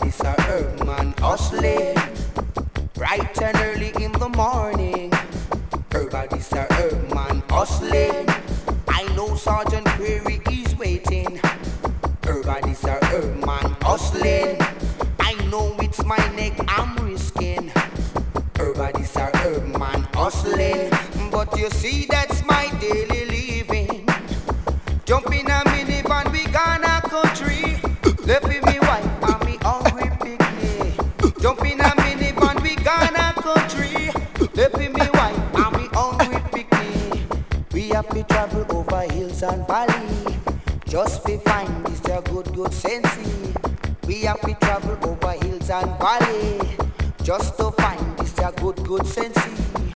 this a herb man hustling, bright and early in the morning. This a herb man hustling. I know Sergeant Query is waiting. This a herb man hustling. I know it's my neck I'm risking. This a herb man hustling. But you see that's my daily living. Jump in a minivan, we gonna country. Left with me wife and me hungry picnic. Jump in a minivan, we gonna country. Left with me wife and me hungry picnic. We have to travel over hills and valley, just to find this a good sensei. We have to travel over hills and valley, just to find this a good sensei.